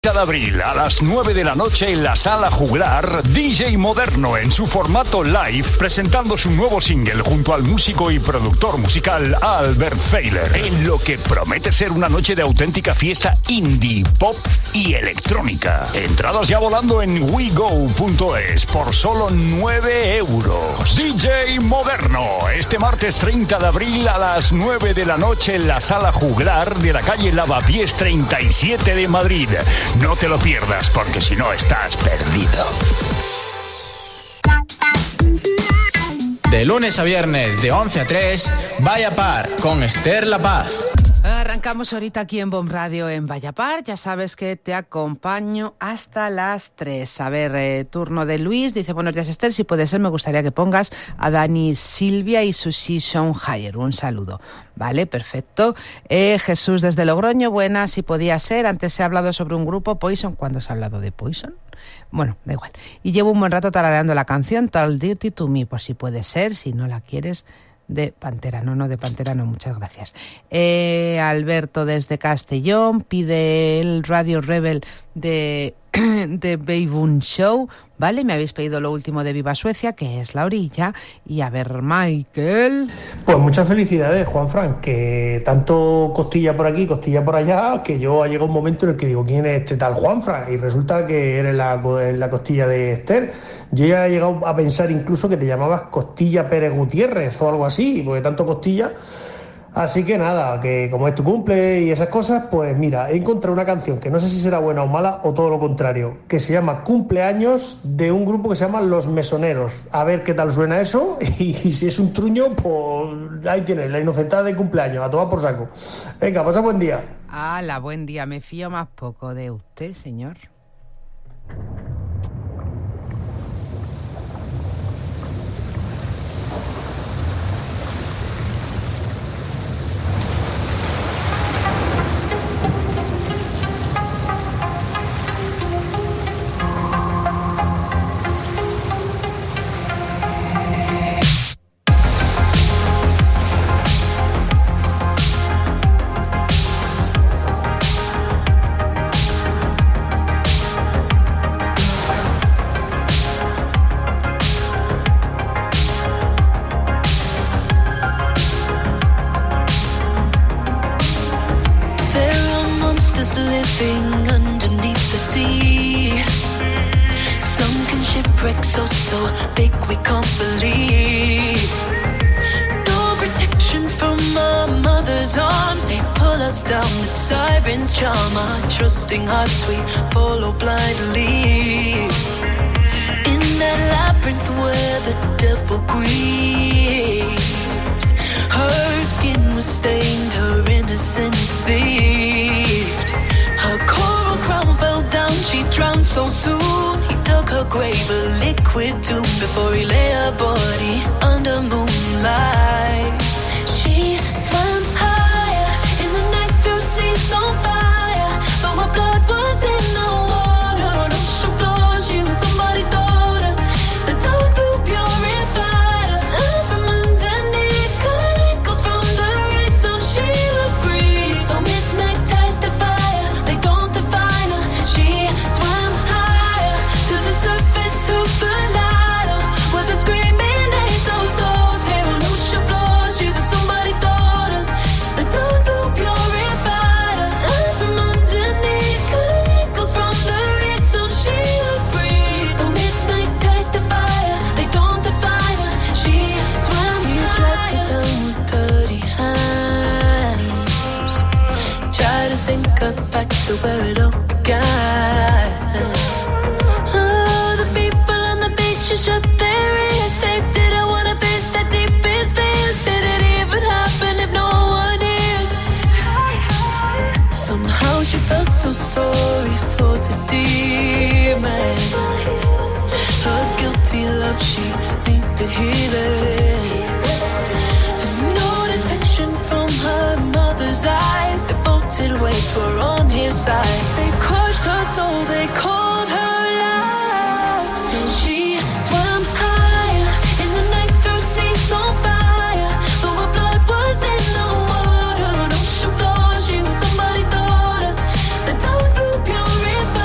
De abril a las 9 de la noche en la Sala Juglar, DJ Moderno en su formato live, presentando su nuevo single junto al músico y productor musical Albert Feiler, en lo que promete ser una noche de auténtica fiesta indie, pop y electrónica. Entradas ya volando en wego.es por solo 9 euros. DJ Moderno, este martes 30 de abril a las 9 de la noche en la Sala Juglar de la calle Lavapiés 37 de Madrid. No te lo pierdas, porque si no estás perdido. De lunes a viernes, de 11 a 3, Vaya Par, con Esther La Paz. Arrancamos ahorita aquí en Bomb Radio en Vaya Par. Ya sabes que te acompaño hasta las 3. A ver, turno de Luis. Dice, buenos días, Esther. Si puede ser, me gustaría que pongas a Dani Silvia y Sushi Higher. Un saludo. Vale, perfecto. Jesús desde Logroño, buenas, si podía ser. Antes se ha hablado sobre un grupo, Poison. ¿Cuándo se ha hablado de Poison? Bueno, da igual. Y llevo un buen rato tarareando la canción Tall Dirty to Me, por si puede ser, si no la quieres, de Pantera. No, de Pantera no, muchas gracias. Alberto desde Castellón pide el Radio Rebel de Baboon Show, ¿vale? Me habéis pedido lo último de Viva Suecia, que es La Orilla. Y a ver, Michael. Pues muchas felicidades, Juanfran, que tanto costilla por aquí, costilla por allá, que yo ha llegado un momento en el que digo, ¿quién es este tal Juanfran? Y resulta que eres la costilla de Esther. Yo ya he llegado a pensar incluso que te llamabas Costilla Pérez Gutiérrez o algo así, porque tanto costilla. Así que nada, que como es tu cumple y esas cosas, pues mira, he encontrado una canción que no sé si será buena o mala o todo lo contrario, que se llama Cumpleaños, de un grupo que se llama Los Mesoneros. A ver qué tal suena eso, y si es un truño, pues ahí tienes, la inocentada de cumpleaños, a tomar por saco. Venga, pasa buen día. ¡Hala, buen día! Me fío más poco de usted, señor. Trusting hearts we follow blindly. In that labyrinth where the devil grieves, her skin was stained, her innocence thieved. Her coral crown fell down, she drowned so soon. He dug her grave, a liquid tomb, before he lay her body under moonlight. She swam higher in the night through seas on fire. My blood was in the water on ocean floor. She was somebody's daughter. The dark blue purified her. And from underneath, colored echoes from the red sun. She would breathe. The midnight tides defy her. They don't define her. She swam higher to the surface, to the light with a screaming names so soft. Here on ocean floor, she was somebody's daughter. The dark blue purified her. And from underneath, back to where it all began. Oh, the people on the beach just shut their ears. They didn't want to face that deepest fears. Did it even happen if no one hears? Somehow she felt so sorry for the demon. Her guilty love, she needed healing. There's no detection from her mother's eyes. Devoted waves were on his side. They crushed her soul, they called her life. So she swam higher in the night through seas on fire. Though her blood was in the water on ocean floor, she was somebody's daughter. The dark blue purified.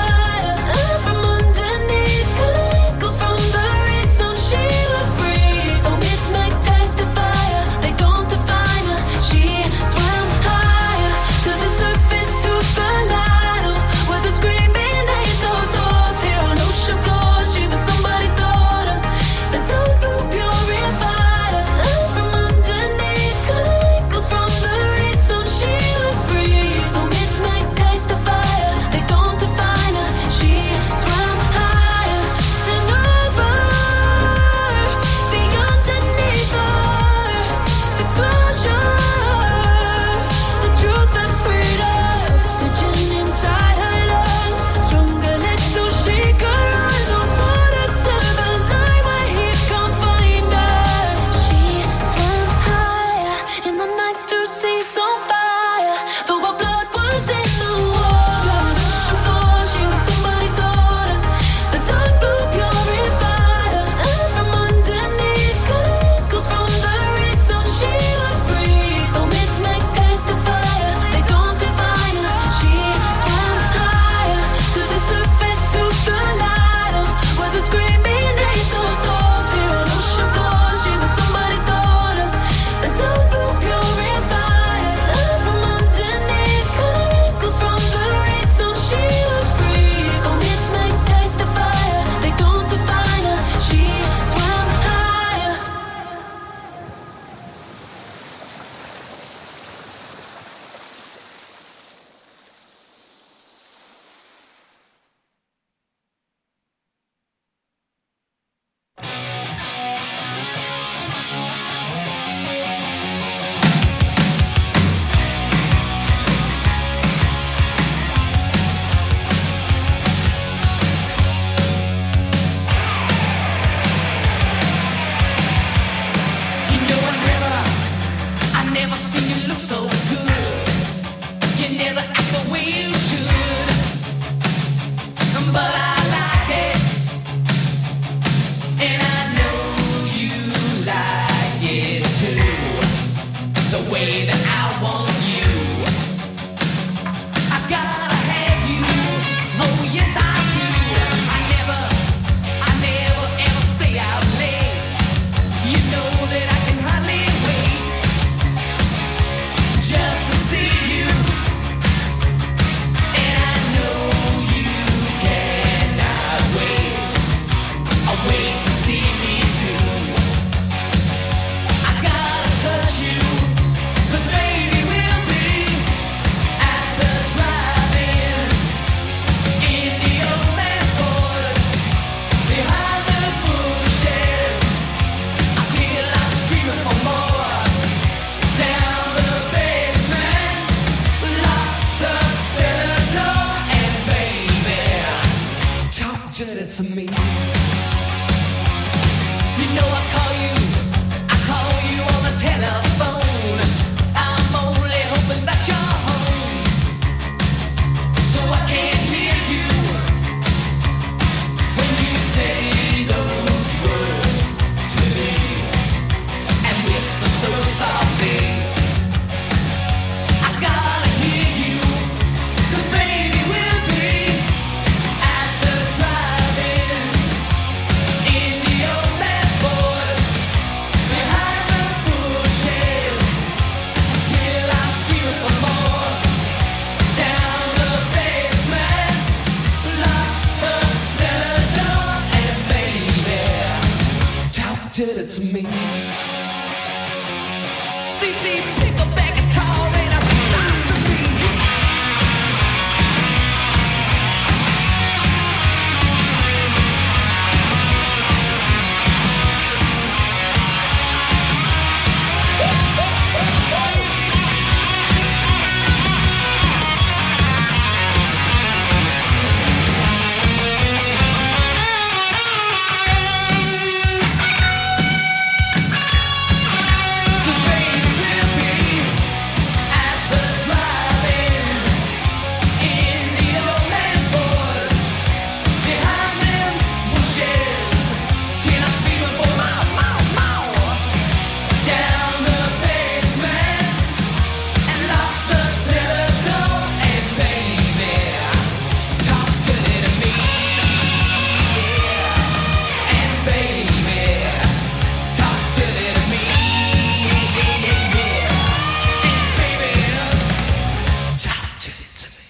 did it to me. You know I call you on the telephone. I'm only hoping that you're home, so I can't hear you when you say those words to me and whisper so softly. I gotta hear you, 'cause baby we'll be at the drive-in in the old man's Ford, behind the bushes, till I'm screaming for more. Down the basement, lock the cellar door, and baby, talk to it to me. CC, pick up that guitar and talk to me. Cause baby we'll be at the drive-ins in the old man's Ford, behind them bushes, till I'm screaming for more. Down the basement and lock the cellar door, and baby, talk dirty to me, yeah. And baby, talk dirty to me, yeah. And baby, talk dirty to me.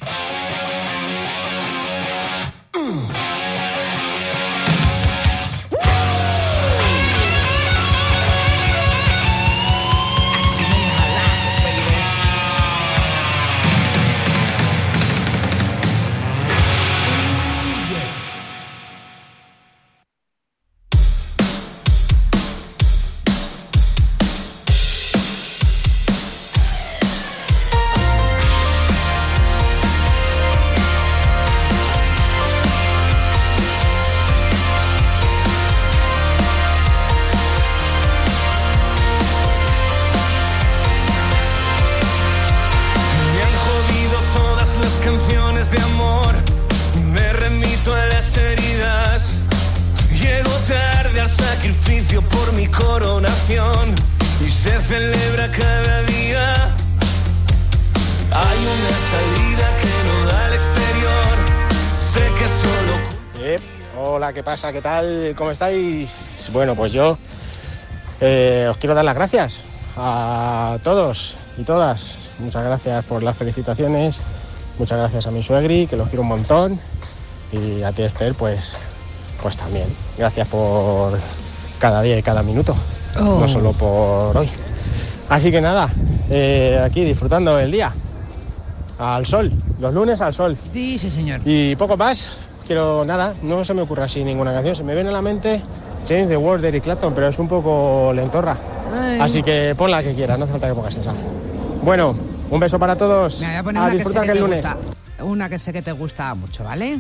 Así me jalaste, baby. Me han jodido todas las canciones de amor. Me remito a las heridas. Llego tarde al sacrificio por mi coronación y se celebra cada día. Hay una salida que no da al exterior. Sé que solo... Hola, ¿qué pasa? ¿Qué tal? ¿Cómo estáis? Bueno, pues yo os quiero dar las gracias a todos y todas. Muchas gracias por las felicitaciones. Muchas gracias a mi suegri, que los quiero un montón. Y a ti, Esther, pues también. Gracias por cada día y cada minuto. No solo por hoy. Así que nada, aquí disfrutando el día. Al sol, los lunes al sol. Sí, señor. Y poco más, quiero nada, no se me ocurre así ninguna canción. Se me viene a la mente Change the World de Eric Clapton, pero es un poco lentorra. Ay. Así que pon la que quieras, no hace falta que pongas esa. Bueno, un beso para todos. Me voy a poner A una disfrutar que sé que que el te lunes. gusta. Una que sé que te gusta mucho, ¿vale?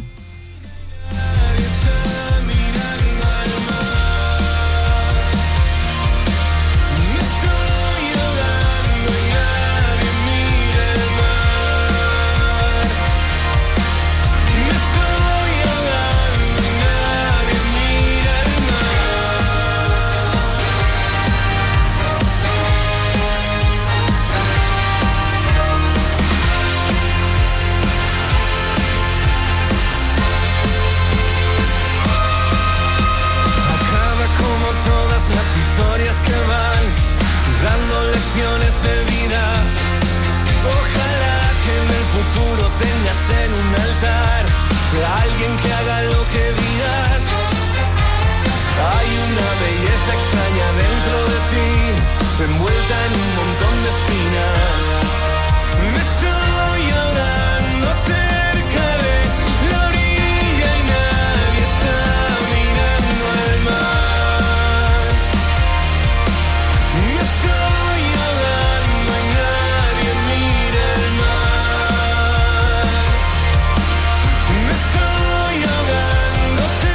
Las historias que van dando lecciones de vida. Ojalá que en el futuro tengas en un altar a alguien que haga lo que digas. Hay una belleza extraña dentro de ti, envuelta en un montón de espinas. Me estoy ahogando cerca de la orilla y nadie está mirando al mar. No sé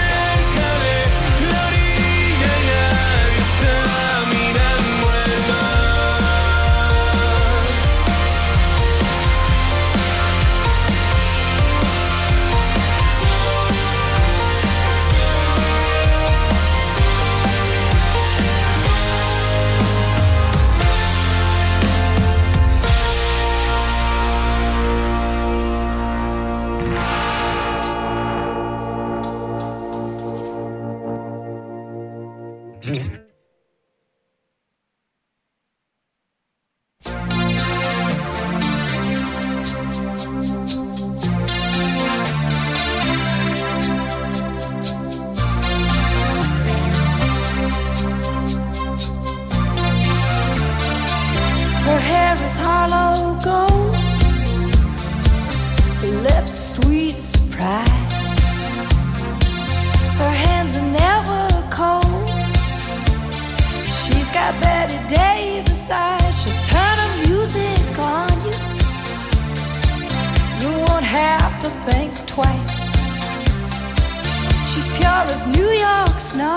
pure as New York snow.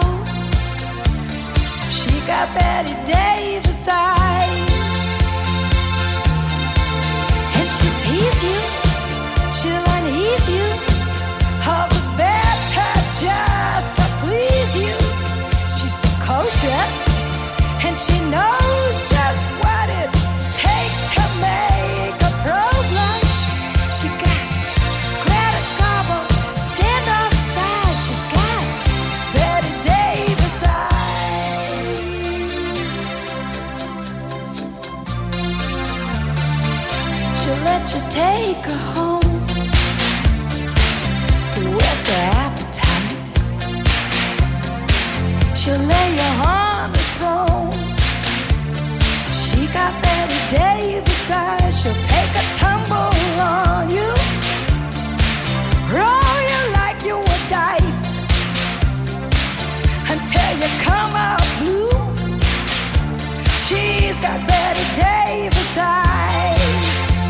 She got Betty Davis eyes, and she'll tease you, she'll unease you, all the better just to please you. She's precocious, and she knows just what it takes to make a pro blush. She got Greta Garbo, standoff size. She's got Betty Davis eyes. She'll let you take her home. What's her appetite? She'll lay you on the throne. She got Betty Davis eyes. She'll take a tumble on you, roll you like you were dice, until you come out blue. She's got Betty Davis eyes.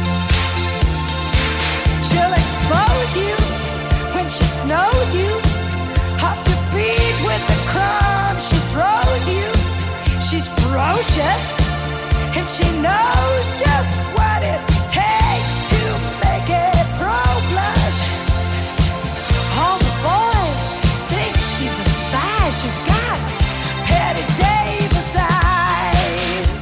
She'll expose you when she snows you, off your feet with the crumbs she throws you. She's ferocious, and she knows just what it takes to make it pro blush. All the boys think she's a spy. She's got Betty Davis eyes.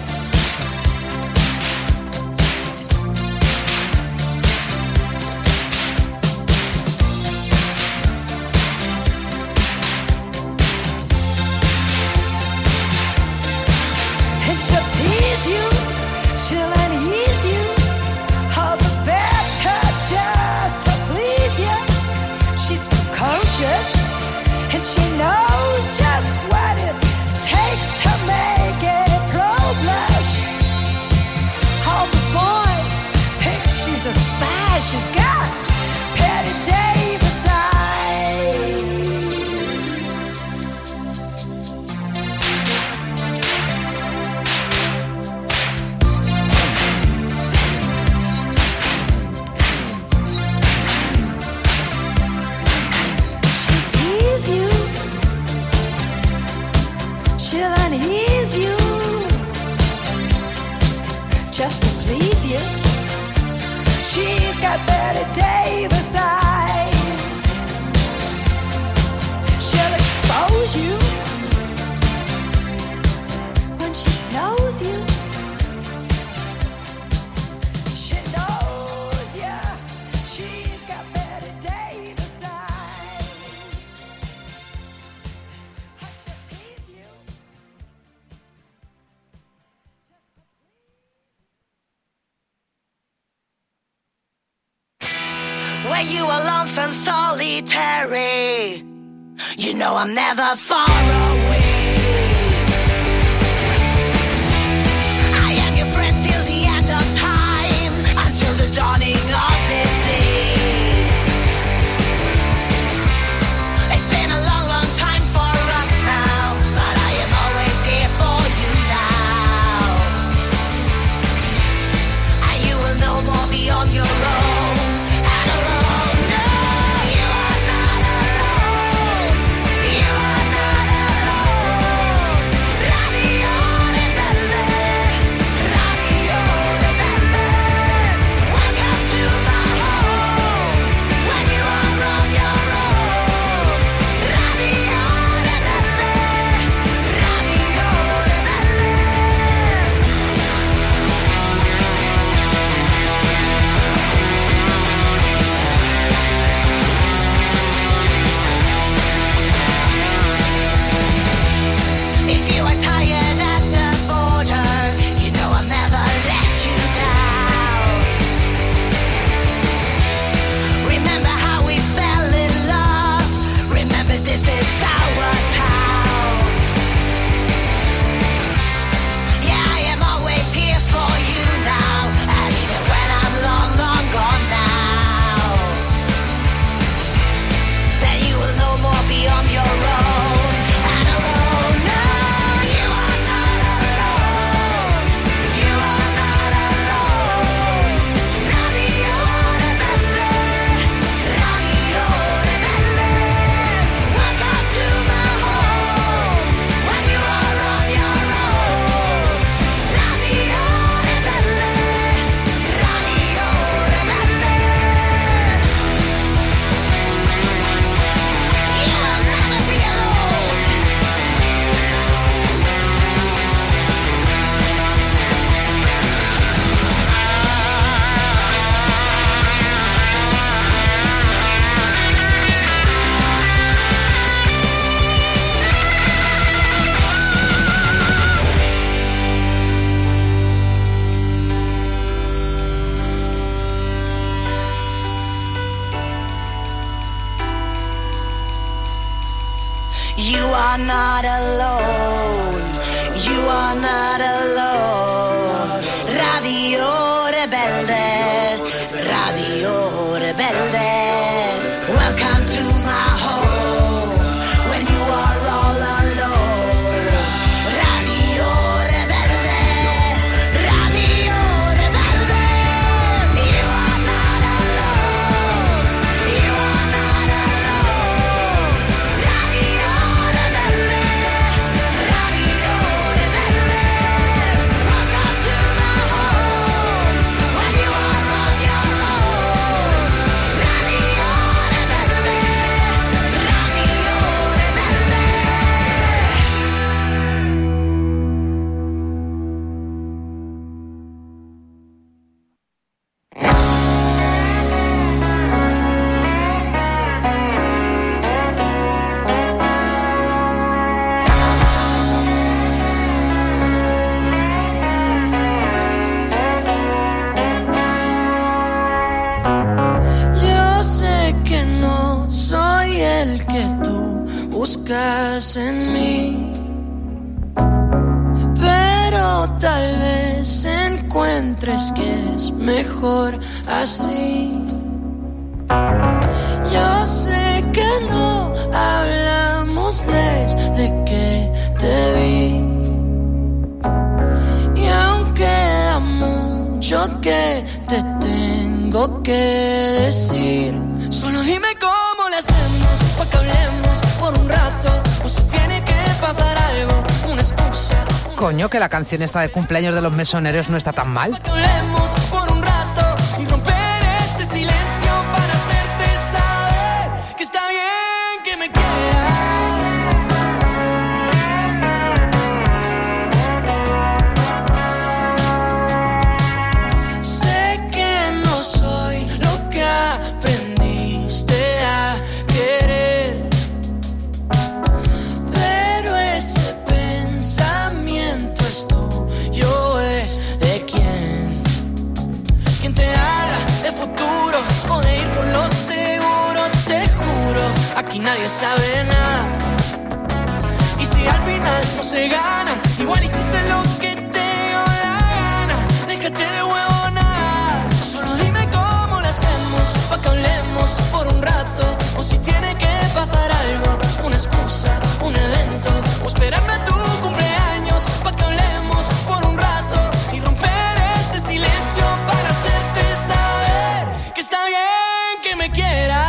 And she'll tease you, she'll unease you, all the better just to please you. She's precocious, and she knows just what it takes to make it pro blush. All the boys think she's a spy. She's got Betty Davis eyes. She'll tease you, she'll unease you, just to please you. She's got Betty Davis eyes. She'll expose you when she snows you. She knows ya. She's got Betty Davis eyes. She'll tease you. When you are lonesome, solitary, you know I'm never far away. I am your friend till the end of time, until the dawning of this day. It's been a long, long time for us now, but I am always here for you now. And you will know more beyond your own. You are not alone. You are not alone. You are not alone. You are not alone. Radio Rebelde. Radio Rebelde. Welcome to my home. When you are all alone. Radio Rebelde. Radio Rebelde. You are not alone. You are not alone. Radio Rebelde. Radio Rebelde. Welcome to my home. When you are on your own. Radio Rebelde. Radio Rebelde. Yo sé que no soy el que tú buscas en mí, pero tal vez encuentres que es mejor así. Yo sé que no hablamos desde que te vi, y aunque da mucho que te tengo que decir, solo dime cómo le hacemos pa' que hablemos por un rato, o si tiene que pasar algo, una excusa. Coño, que la canción esta de cumpleaños de los mesoneros no está tan mal. Pa' que hablemos por un rato y romper este silencio para hacerte saber que está bien que me quieras. Sé que no soy lo que aprendiste a querer, pero ese pensamiento es tuyo, es de quién. Quien te habla de futuro o de ir por lo seguro, te juro, aquí nadie sabe nada. Y si al final no se gana, igual hiciste lo que te dio la gana. Déjate de huevonadas, solo dime cómo lo hacemos pa' que hablemos por un rato, o si tiene que pasar algo, una excusa, un evento, o esperarme a tu cumpleaños pa' que hablemos por un rato y romper este silencio para hacerte saber que está bien que me quieras.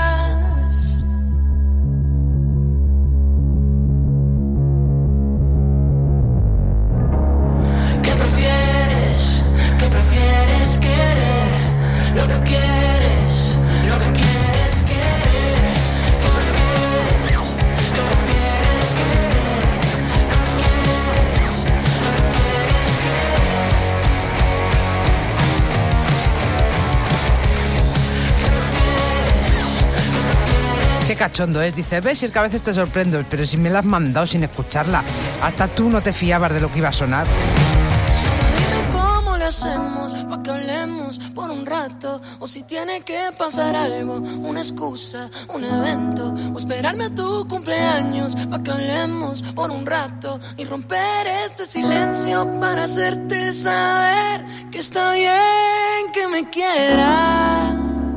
¿Qué prefieres? ¿Qué prefieres querer? Lo que quieres, lo que quieres querer. ¿Qué prefieres? ¿Qué prefieres querer? Lo que quieres, lo que quieres querer. Qué cachondo es, dice, ves, es que a veces te sorprendo, pero si me la has mandado sin escucharla. Hasta tú no te fiabas de lo que iba a sonar. Solo dime cómo le hacemos pa' que hablemos por un rato, o si tiene que pasar algo, una excusa, un evento, o esperarme a tu cumpleaños pa' que hablemos por un rato y romper este silencio para hacerte saber que está bien que me quieras.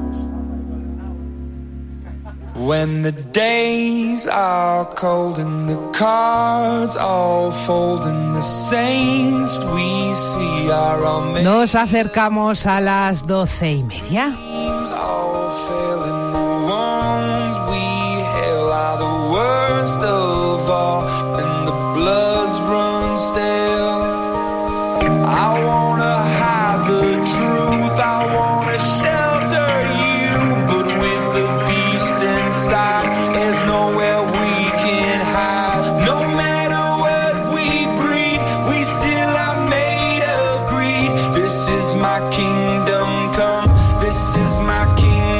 When the days are cold and the cards all fold and the saints we see are all made Nos acercamos a las 12:30. all fail and the ones we hail are the worst of all and the bloods run stale. I wanna hide the truth, I wanna shelter you, but with the beast inside, there's nowhere we can hide. No matter what we breed, we still are made of greed. This is my kingdom come, this is my kingdom.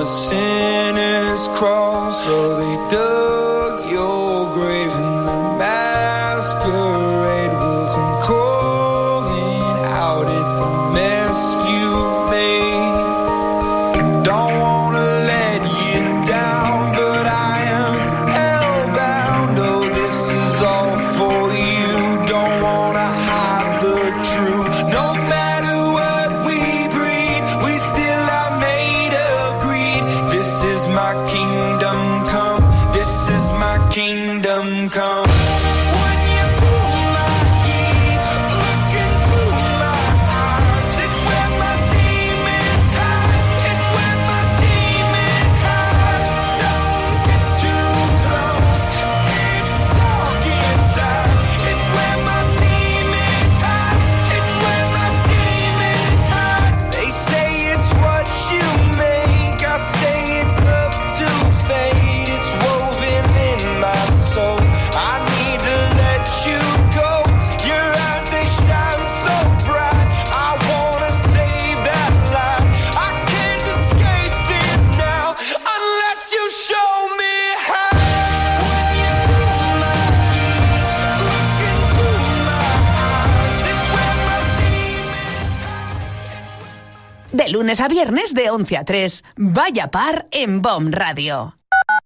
the sinner's cross. So they dug your grave and the masquerade will come calling out at the mess you made. Don't wanna let you down, but I am hellbound. Oh, this is all for you. Don't wanna hide the truth. No matter what we breed, we still are made of greed. This is my kingdom come. This is my kingdom come. When you pull my key, look into my eyes. It's where my demons hide. It's where my demons hide. Don't get too close. It's dark inside. It's where my demons hide. It's where my demons hide. They say it's what you make. I say it's up to fate. It's woven in my soul. I need to let you go. Your eyes, they shine so bright. I wanna save that light. I can't escape this now unless you show me how. When you pull my key, look into my eyes. It's where my demons hide. De lunes a viernes de 11 a 3, Vaya Par en BOM Radio.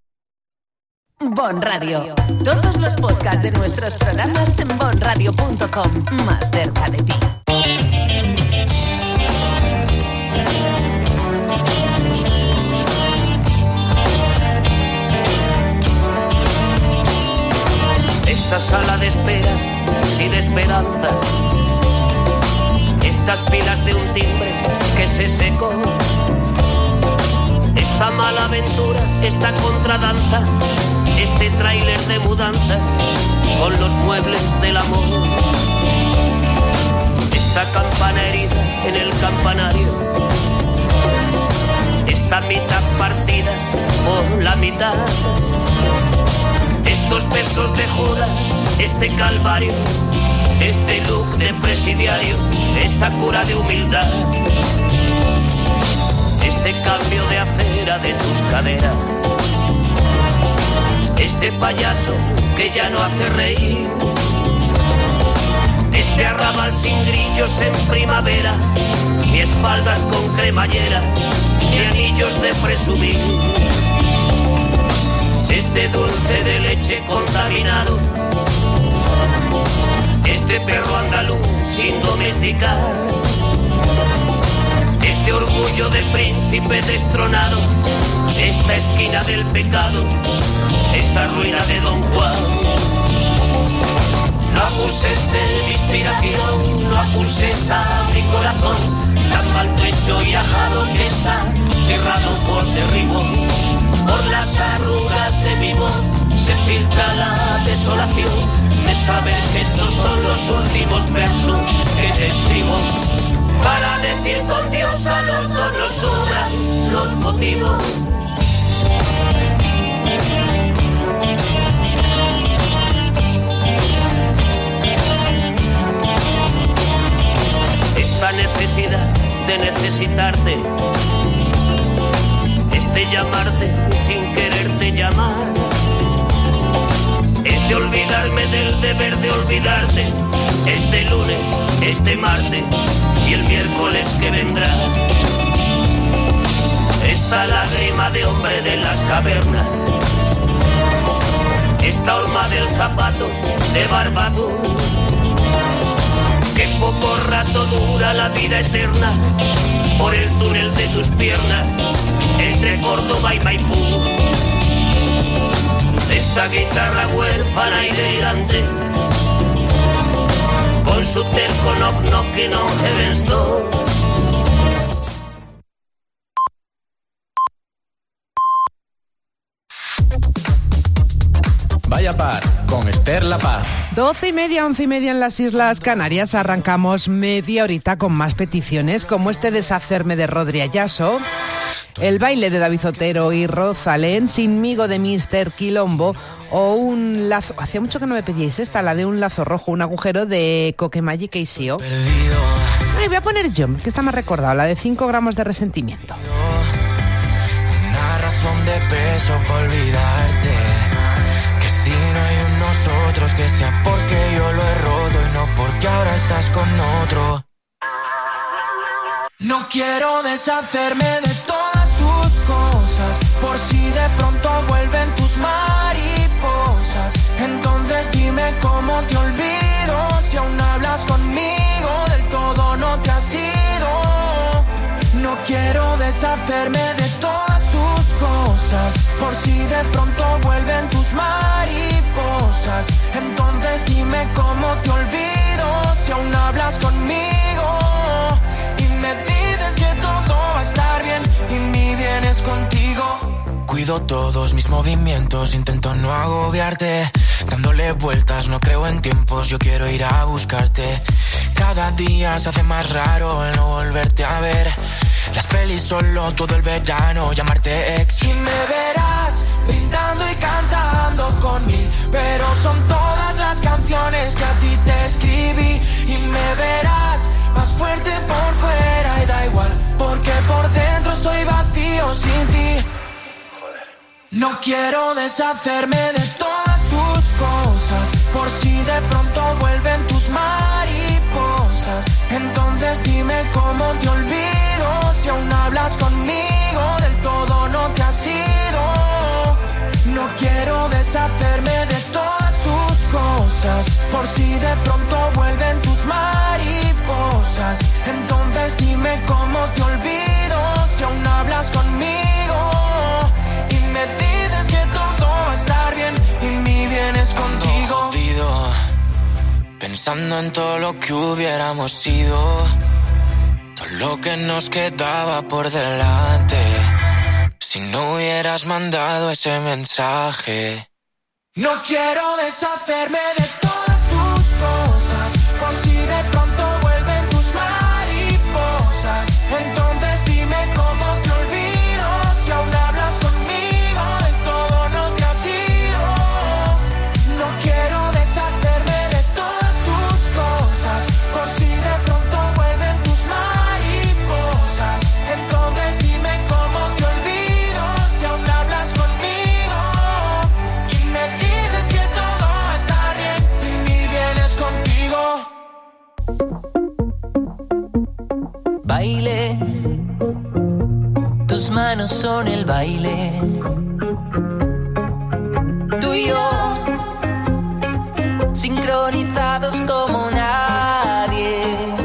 BOM Radio. Todos los podcasts de nuestros programas en bomradio.com. Más cerca de ti. Esta sala de espera sin esperanza, estas pilas de un timbre que se secó, esta mala aventura, esta contradanza, este tráiler de mudanza con los muebles del amor, esta campana herida en el campanario, esta mitad partida por la mitad, estos besos de Judas, este calvario, este look de presidiario, esta cura de humildad, este cambio de acera de tus caderas, este payaso que ya no hace reír, este arrabal sin grillos en primavera, ni espaldas con cremallera, ni anillos de presumir, este dulce de leche contaminado, este perro andaluz sin domesticar, este orgullo de príncipe destronado, esta esquina del pecado, esta ruina de Don Juan. No acuses de mi inspiración, no acuses a mi corazón, tan maltrecho y ajado que está, cerrado por derribo. Por las arrugas de mi voz se filtra la desolación de saber que estos son los últimos versos que te escribo. Para decir con Dios a los dos nos sobran los motivos. Esta necesidad de necesitarte, este llamarte sin quererte llamar, este olvidarme del deber de olvidarte, este lunes, este martes y el miércoles que vendrá, esta lágrima de hombre de las cavernas, esta horma del zapato de Barbado, que poco rato dura la vida eterna, por el túnel de tus piernas, entre Córdoba y Maipú. Esta guitarra huérfana y delirante, con su terco knock knocking on heaven's door. Vaya Par con Esther La Paz. 12:30, 11:30 en las Islas Canarias. Arrancamos media horita con más peticiones, como este Deshacerme de Rodri Ayaso, el baile de David Otero y Rosalén, Sinmigo de Mr. Quilombo, o un lazo. Hacía mucho que no me pedíais esta, la de un lazo rojo, un agujero de Coquemagi y Sio. Ay, voy a poner yo, que está más recordado, la de 5 gramos de resentimiento. razón de peso para olvidarte. Que si no hay un nosotros, que sea porque yo lo he roto y no porque ahora estás con otro. No quiero deshacerme de todas tus cosas, por si de pronto vuelven tus mariposas. Entonces dime cómo te olvido, si aún hablas conmigo, del todo no te has ido. No quiero deshacerme de todas tus cosas, por si de pronto vuelven tus mariposas. Entonces dime cómo te olvido, si aún hablas conmigo. Me dices que todo va a estar bien y mi bien es contigo. Cuido todos mis movimientos, intento no agobiarte. Dándole vueltas, no creo en tiempos, yo quiero ir a buscarte. Cada día se hace más raro el no volverte a ver. Las pelis solo todo el verano, llamarte ex. Y me verás brindando y cantando con mil, pero son todas las canciones que a ti te escribí. Y me verás más fuerte por fuera y da igual, porque por dentro estoy vacío sin ti. No quiero deshacerme de todas tus cosas, por si de pronto vuelven tus mariposas. Entonces dime cómo te olvido, si aún hablas conmigo, del todo no te has ido. No quiero deshacerme de todas tus cosas, por si de pronto vuelven tus mariposas. Entonces dime cómo te olvido, si aún hablas conmigo. Y me dices que todo va a estar bien y mi bien es contigo. Jodido, pensando en todo lo que hubiéramos sido, todo lo que nos quedaba por delante. Si no hubieras mandado ese mensaje. No quiero deshacerme de todas tus cosas, por si de pronto vuelven tus mariposas. Entonces dime cómo te olvido, si aún hablas conmigo, del todo no te has ido. No quiero deshacerme de todas tus cosas, por si de pronto vuelven tus mariposas. Entonces dime cómo te olvido, si aún hablas conmigo. Y me dices que todo va a estar bien y mi bien es contigo. Baile, tus manos son el baile. Tú y yo, sincronizados como nadie.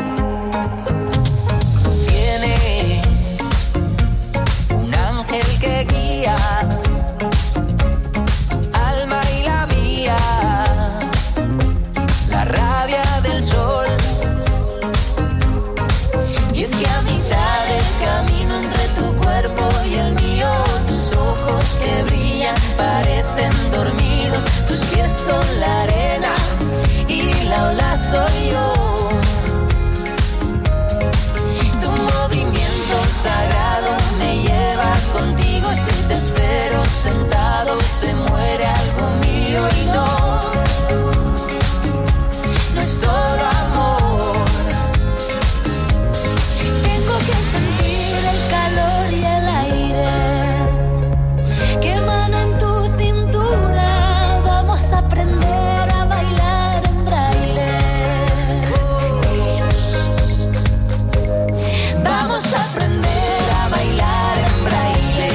Tienes un ángel que guía tu alma y la mía, la rabia del sol. Y es que a mitad del camino entre tu cuerpo y el mío, tus ojos que brillan parecen dormidos, tus pies son la arena y la ola soy yo. Tu movimiento sagrado me lleva contigo, si te espero sentado se muere algo mío y no es solo amor. Tengo que sentir el calor y el aire que emana en tu cintura. Vamos a aprender a bailar en braille. Vamos a aprender a bailar en braille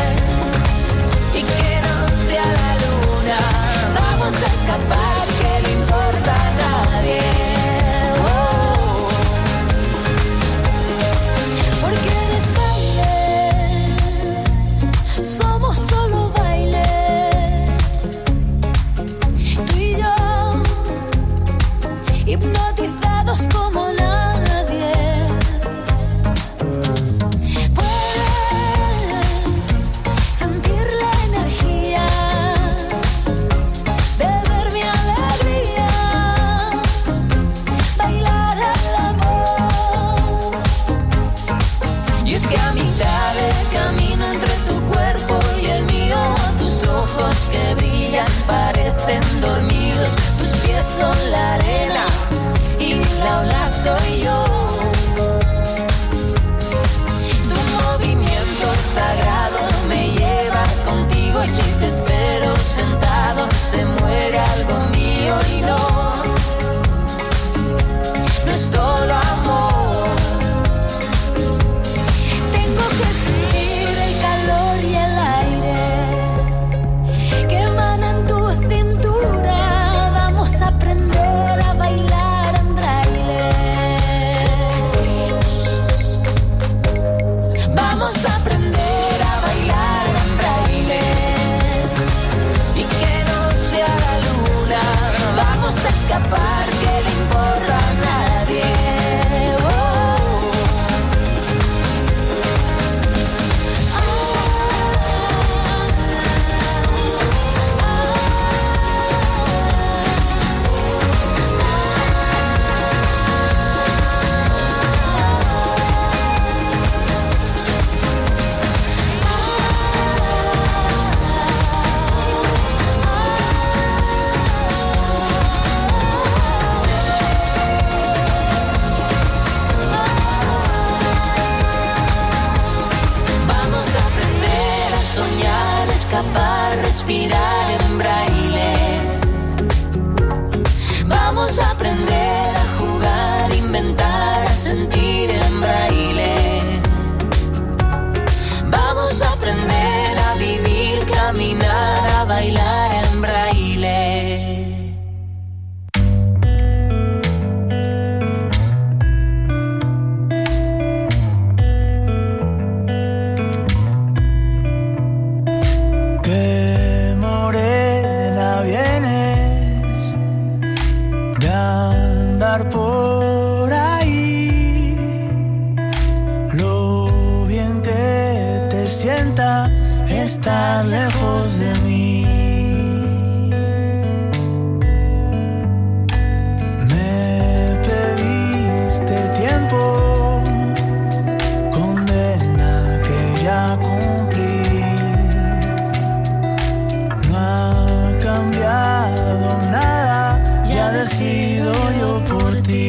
y que nos vea la luna. Vamos a escapar, que le importa a nadie. Oh. Porque eres baile, somos solo baile. Tú y yo, hipnotizados como nadie. Puedes sentir la energía, beber mi alegría, bailar el amor. Y es que a mitad del camino entre tu cuerpo y el mío, tus ojos que brillan parecen dormidos, tus pies son la arena y la ola soy yo. Tu movimiento sagrado me lleva y si te espero sentado se muere algo mío y no es solo amor. Tengo que sentir el calor y el aire que emana en tu cintura. Vamos a aprender a bailar en braille. Vamos a aprender a bailar en braille y que nos vea la luna. Vamos a escapar, que le importa a nadie. Escapar, respirar en braille. Vamos a aprender a jugar, inventar, a sentir en braille. Vamos a aprender a vivir, caminar, a bailar en braille. Por ahí, lo bien que te sienta estar lejos de mí. Me pediste tiempo, condena que ya cumplí. No ha cambiado nada, ya decido yo por ti.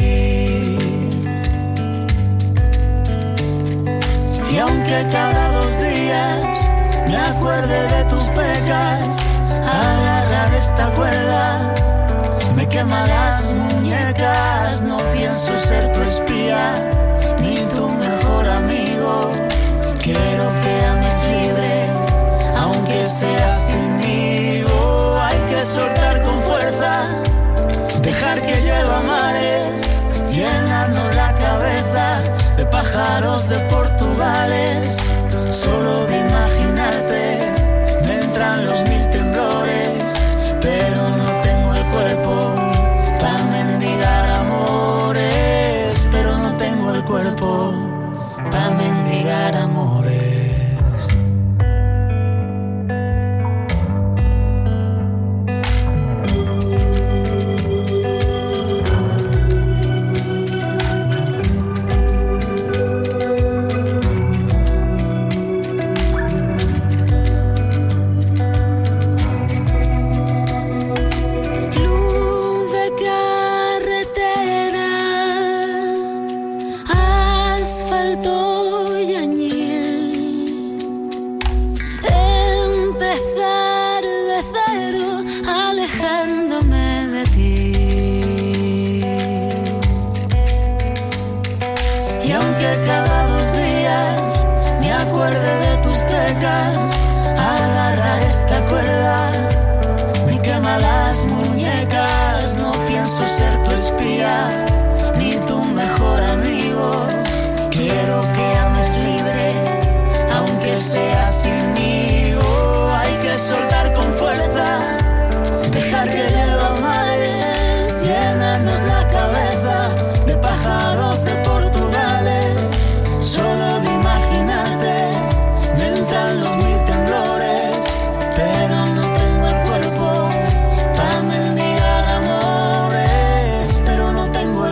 Y aunque cada 2 días me acuerde de tus pecas, agarrar esta cuerda me quema las muñecas. No pienso ser tu espía ni tu mejor amigo. Quiero que ames libre, aunque sea sinmigo. Hay que soltar con fuerza, dejar que llueva mares, llenarnos la cabeza de pájaros de Portugales. Solo de imaginarte me entran los 1000 temblores, pero no tengo el cuerpo para mendigar amores. Pero no tengo el cuerpo para mendigar amores. Ser tu espía ni tu mejor amigo. Quiero que ames libre, aunque sea sinmigo. Hay que soltar con fuerza, dejar que llueva mares, llenarnos la cabeza de pájaros de Portugales. Solo de imaginarte me entran los 1000 temblores, pero no tengo el cuerpo para mendigar amores. Pero no tengo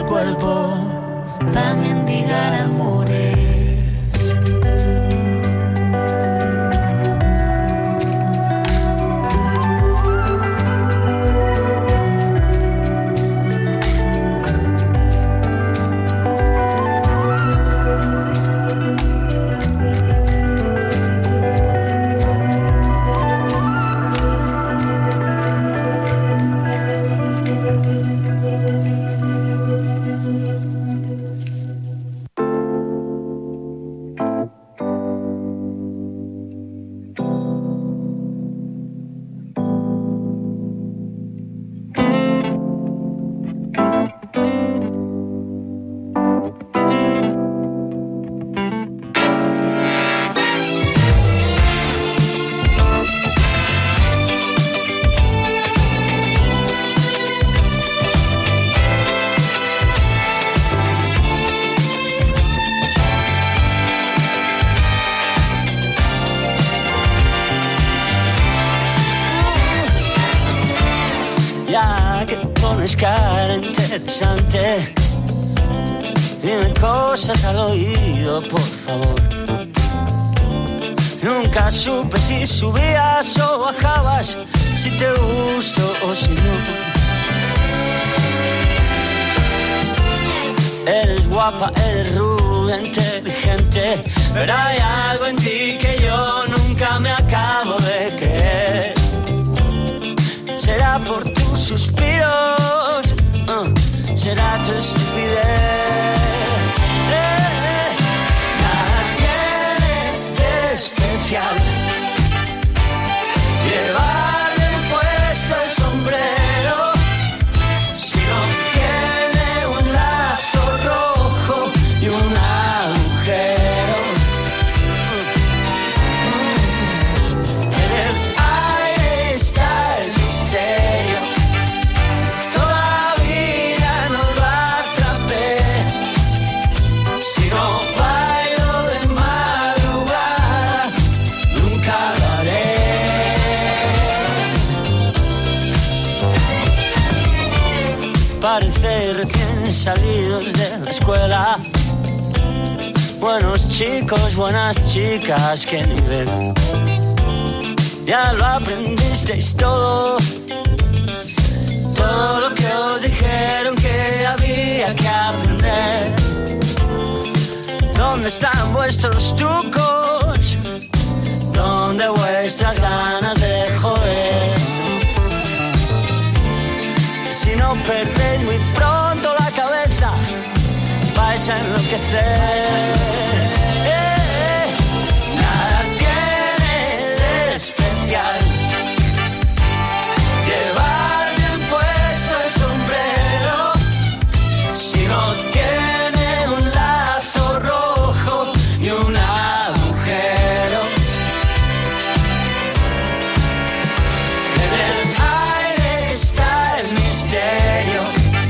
Ya que pones cara interesante, dime cosas al oído, por favor. Nunca supe si subías o bajabas, si te gusto o si no. Eres guapa, eres rubia, inteligente, pero hay algo en ti que yo nunca me acabo de creer. Será por tus suspiros, será tu estupidez. Nada tiene de especial llevar bien puesto el sombrero si no tiene un lazo rojo y un agujero. En el aire está el misterio, todavía no lo atrapé. Si no bailo de madrugada, nunca lo haré. Parece recién salidos de la escuela, buenos chicos, buenas chicas, qué nivel. Ya lo aprendisteis todo, todo lo que os dijeron que había que aprender. ¿Dónde están vuestros trucos? ¿Dónde vuestras ganas de joder? Si no perdéis muy pronto la cabeza, vais a enloquecer. Nada tiene de especial llevar bien puesto el sombrero si no tiene un lazo rojo y un agujero. En el aire está el misterio,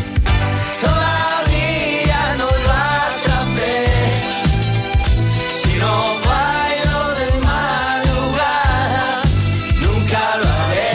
todavía no lo atrapé. Si no bailo de madrugada, nunca lo haré.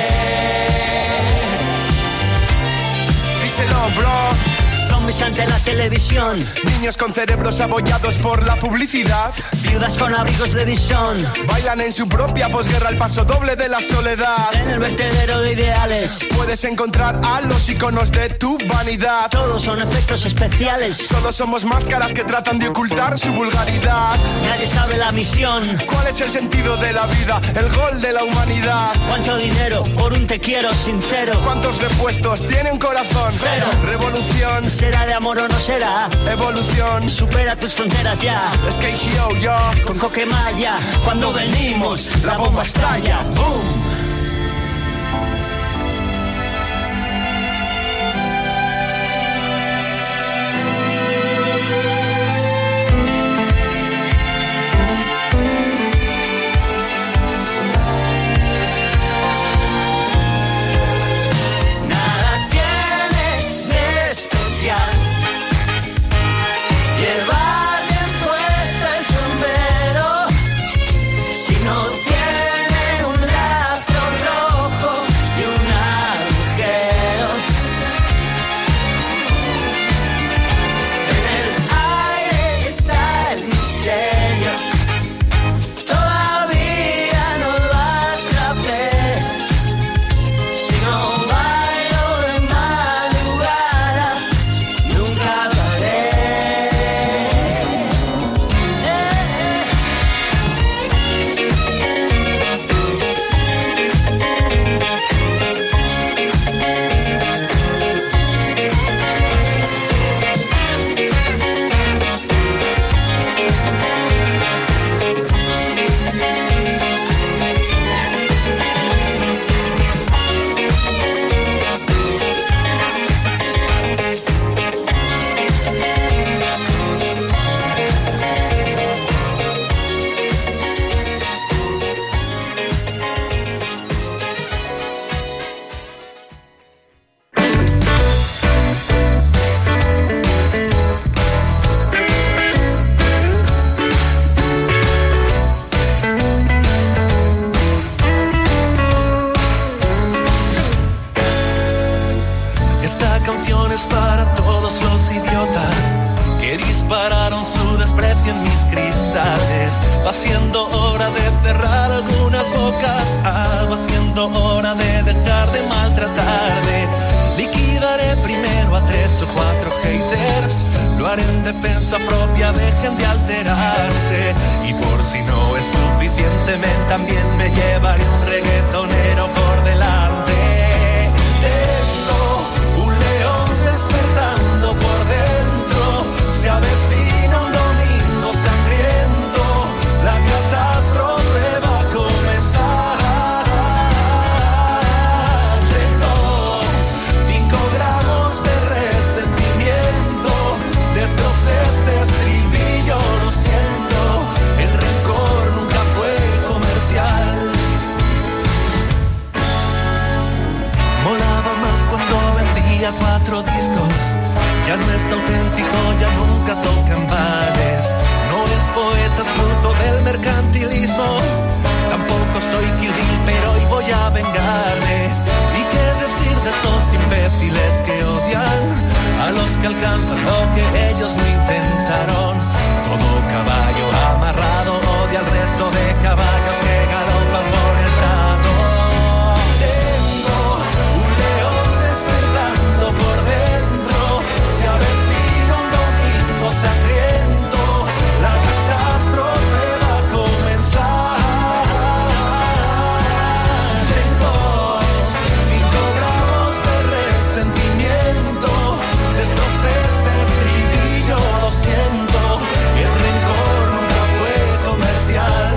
Díselo, bro. Zombies ante la televisión, Niños con cerebros abollados por la publicidad, viudas con abrigos de visón, bailan en su propia posguerra el paso doble de la soledad. en el vertedero de ideales. Puedes encontrar a los iconos de tu vanidad. Todos son efectos especiales, Solo somos máscaras que tratan de ocultar su vulgaridad. nadie sabe la misión. ¿Cuál es el sentido de la vida? El gol de la humanidad. ¿Cuánto dinero por un te quiero sincero? ¿Cuántos repuestos tiene un corazón? Cero. Revolución, ¿Será de amor o no será? evolución, Supera tus fronteras ya. es KCO, yo. Con Coquemaya, cuando venimos, la bomba estalla. ¡Boom! Nada tiene de especial llevar bien puesto el sombrero si no tiene un lazo es para todos los idiotas que dispararon su desprecio en mis cristales. Va siendo hora de cerrar algunas bocas. Va siendo hora de dejar de maltratarme. Liquidaré primero a 3 o 4 haters. Lo haré en defensa propia, dejen de alterarse. Y por si no es suficiente, también me llevaré un reggaetonero por delante. Tengo un león despertando por dentro. Se avecina un domingo sangriento. La catástrofe va a comenzar. Tengo 5 gramos de resentimiento. Destrocé este estribillo, lo siento. El rencor nunca fue comercial. Molaba más cuando vendía 4 discos. Ya no es auténtico, ya nunca toca en bares. No es poeta, es fruto del mercantilismo. Tampoco soy Kill Bill, pero hoy voy a vengarme. ¿Y qué decir de esos imbéciles que odian a los que alcanzan lo que ellos no intentaron? Todo caballo amarrado odia al resto de caballos que galopan por el prado. Tengo un león despertando por dentro. Se avecina un domingo sangriento. La catástrofe va a comenzar. Tengo 5 gramos de resentimiento. Destrocé este estribillo, lo siento. El rencor nunca fue comercial.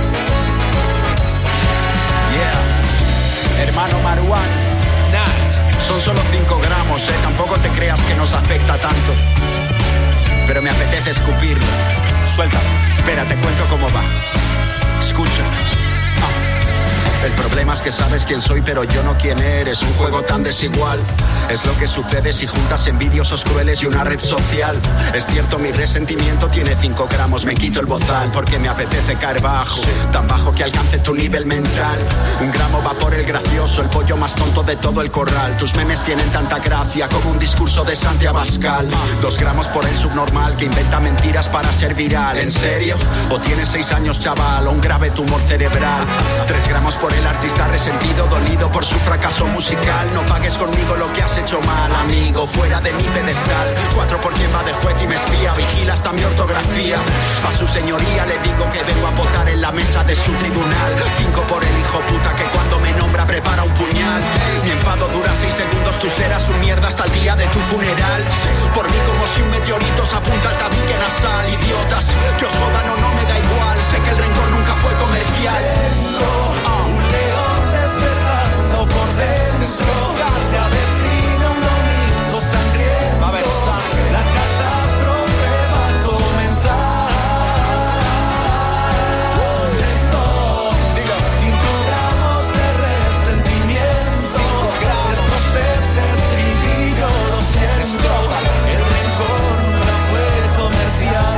Yeah, hermano Marwan. Nat, son solo 5 gramos, tampoco te creas que nos afecta tanto. Pero me apetece escupirlo. Suéltalo. Espera, te cuento cómo va. Escucha. El problema es que sabes quién soy, pero yo no quién eres. Un juego tan desigual. Es lo que sucede si juntas envidiosos crueles y una red social. Es cierto, mi resentimiento tiene 5 gramos. Me quito el bozal porque me apetece caer bajo. Tan bajo que alcance tu nivel mental. 1 gramo va por el gracioso, el pollo más tonto de todo el corral. Tus memes tienen tanta gracia como un discurso de Santi Abascal. 2 gramos por el subnormal que inventa mentiras para ser viral. ¿En serio? ¿O tienes 6 años, chaval? O un grave tumor cerebral. 3 gramos por el artista resentido, dolido por su fracaso musical. No pagues conmigo lo que has hecho mal, amigo, fuera de mi pedestal. 4 por quien va de juez y me espía, vigila hasta mi ortografía. A su señoría le digo que vengo a votar en la mesa de su tribunal. 5 por el hijo puta que cuando me nombra prepara un puñal. Mi enfado dura 6 segundos, tú serás un mierda hasta el día de tu funeral. Por mí como si un meteorito se apunta al tabique nasal. Idiotas, que os jodan o no me da igual. Sé que el rencor nunca fue comercial. Un león despertando por dentro. Se avecina un domingo sangriento. Va a haber sangre. La catástrofe va a comenzar. Tengo 5 gramos de resentimiento. Destrocé este estribillo, lo siento. El rencor nunca fue comercial.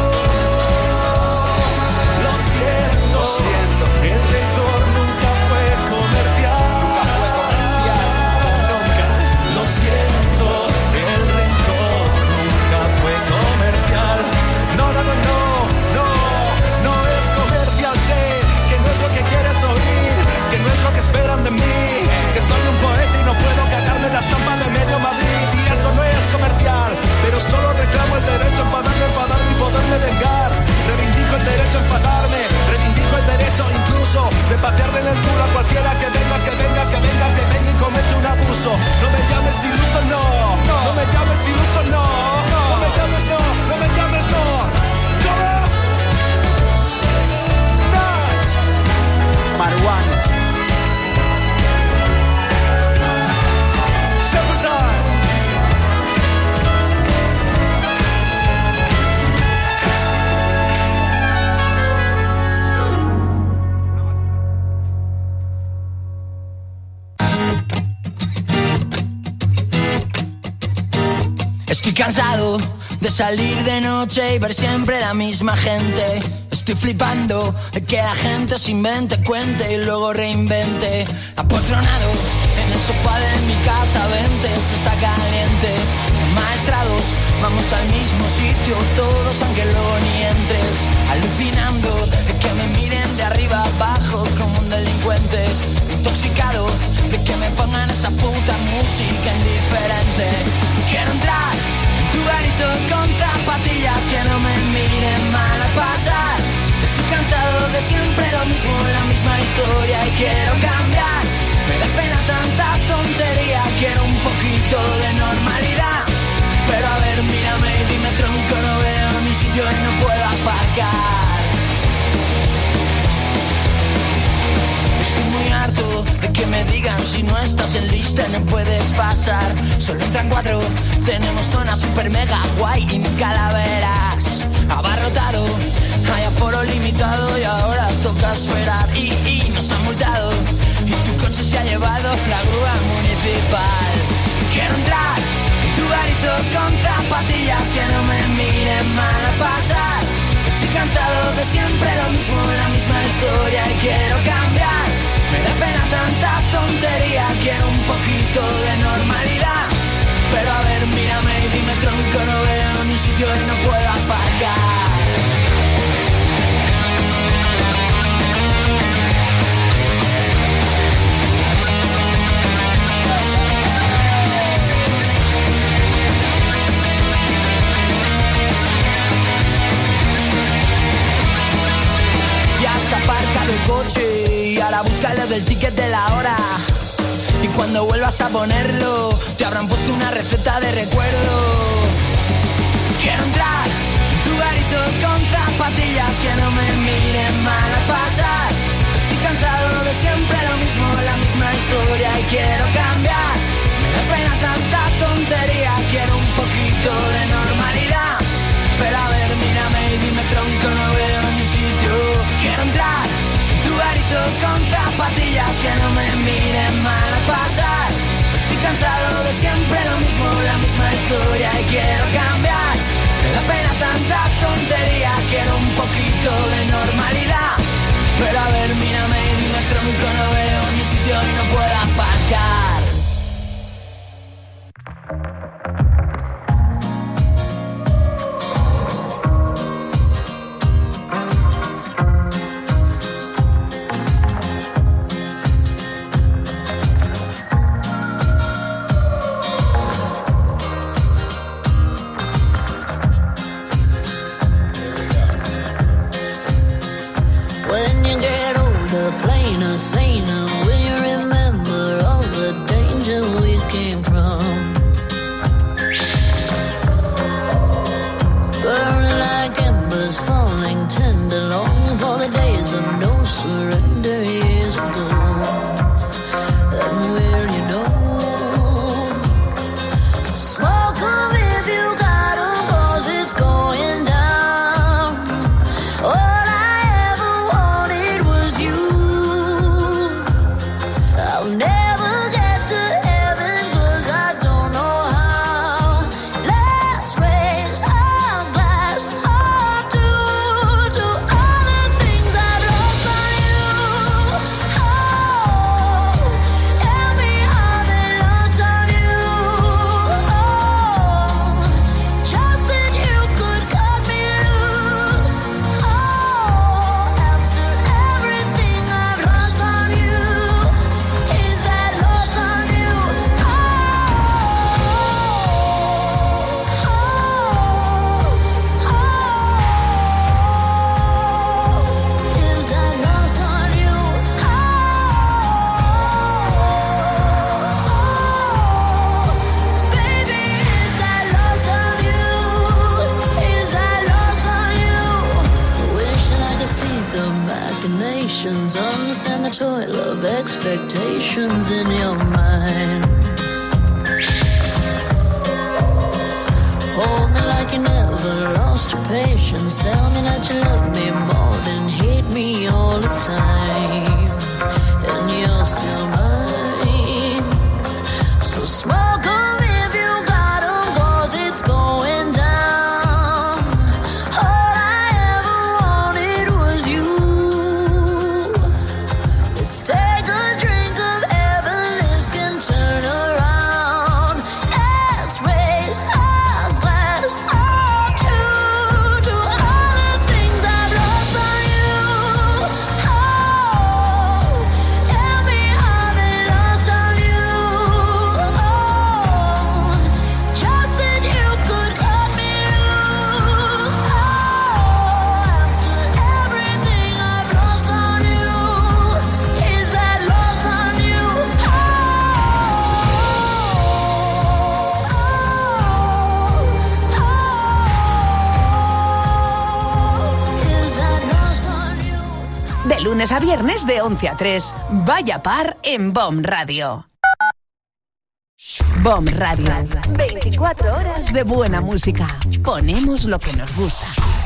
Lo siento. El rencor nunca fue comercial. Nunca. Lo siento. El rencor nunca fue comercial. No, no, no, no, no, no es comercial. Sé que no es lo que quieres oír, que no es lo que esperan de mí, que soy un poeta y no puedo cagarme la estampa de medio Madrid. Y esto no es comercial, pero solo reclamo el derecho a enfadarme y poderme vengar. Reivindico el derecho a enfadarme, reivindico el derecho incluso de patearle en el culo a cualquiera que venga y comete un abuso. No me llames iluso, no, no me llames iluso, no, no me llames, no, no me llames, no. ¿Cómo? Nat. Marwan. Shuffle time. Estoy cansado de salir de noche y ver siempre la misma gente. Estoy flipando de que la gente se invente, cuente y luego reinvente. Apotronado en En el sofá de mi casa, vente, se está caliente. Maestrados, vamos al mismo sitio, todos aunque luego ni entres. Alucinando de que me miren de arriba abajo como un delincuente. Intoxicado de que me pongan esa puta música indiferente. Quiero entrar en tu garito con zapatillas que no me miren mal a pasar. Estoy cansado de siempre lo mismo, la misma historia y quiero cambiar. Me da pena tanta tontería, quiero un poquito de normalidad. Pero a ver, mírame y dime tronco, no veo ni sitio y no puedo aparcar. Estoy muy harto de que me digan si no estás en lista no puedes pasar. Solo entran 4, tenemos zona super mega guay y ni calaveras. Abarrotado, hay aforo limitado y ahora toca esperar. Y nos han multado y tu coche se ha llevado la grúa municipal. Quiero entrar en tu garito con zapatillas que no me miren mal a pasar. Estoy cansado de siempre lo mismo, la misma historia y quiero cambiar. Me da pena tanta tontería, quiero un poquito de normalidad. Pero a ver, mírame y dime tronco, no veo ni sitio y no puedo aparcar. Ya has aparcado el coche y ahora búscalo del ticket de la hora. Y cuando vuelvas a ponerlo, te habrán puesto una receta de recuerdo. Quiero entrar en tu garito con zapatillas que no me miren mal a pasar. Estoy cansado de siempre lo mismo, la misma historia y quiero cambiar. Me da pena tanta tontería, quiero un poquito de normalidad. Pero a ver, mírame y dime tronco, no veo ni sitio. Quiero entrar en tu garito con zapatillas que no me miren mal a pasar. Estoy cansado de siempre lo mismo, la misma historia y quiero cambiar. Me da pena tanta tontería, quiero un poquito de normalidad. Pero a ver, mírame y dime tronco, no veo ni sitio y no puedo aparcar. expectations in your mind. Hold me like you never lost your patience. Tell me that you love me more than hate me all the time. And you're still mine. So smoke 'em if you got 'em, 'cause it's going down. All I ever wanted was you. Let's take a drink of heaven, this can lunes a viernes de 11 a 3. Vaya Par en BOM Radio. BOM Radio. 24 horas de buena música. Ponemos lo que nos gusta.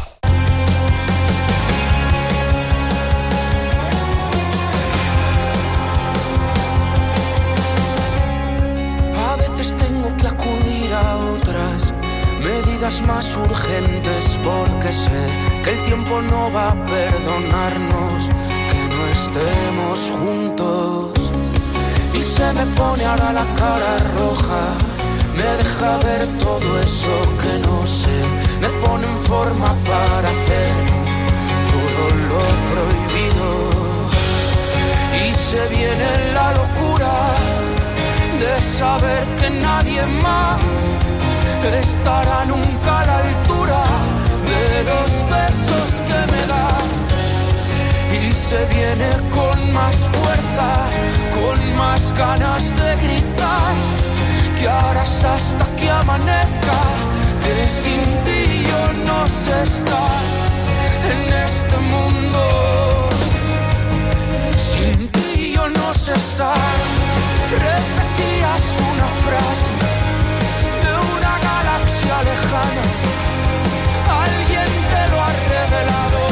A veces tengo que acudir a otras medidas más urgentes porque sé que el tiempo no va a perdonarnos que no estemos juntos. Y se me pone ahora la cara roja, me deja ver todo eso que no sé, me pone en forma para hacer todo lo prohibido. Y se viene la locura de saber que nadie más estará nunca a la altura de los besos que me das. Y se viene con más fuerza, con más ganas de gritar, que ahora es hasta que amanezca, que sin ti yo no sé estar en este mundo. Sin ti yo no sé estar. Repetías una frase de una galaxia lejana, alguien te lo ha revelado.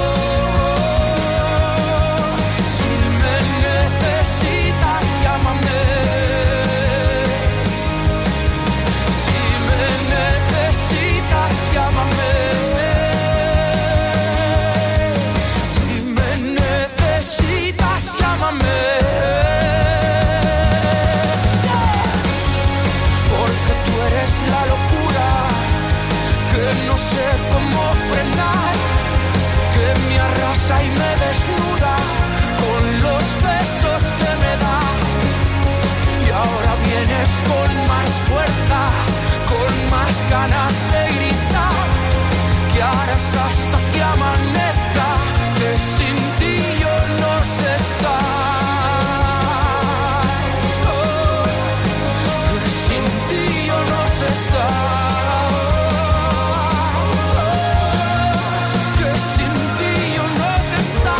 Si me necesitas, llámame. Si me necesitas, llámame. Si me necesitas, llámame. La locura que no sé cómo frenar, que me arrasa y me desnuda con los besos que me das. Y ahora vienes con más fuerza, con más ganas de gritar, que ahora es hasta que amanezca, que sin ti yo no sé estar. Que sin ti yo no sé estar.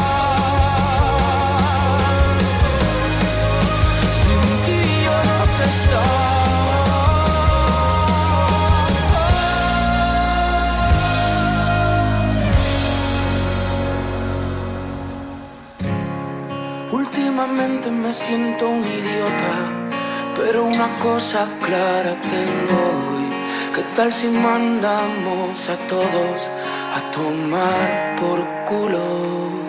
Sin ti yo no sé estar. Últimamente me siento un idiota, pero una cosa clara tengo hoy. ¿Qué tal si mandamos a todos a tomar por culo?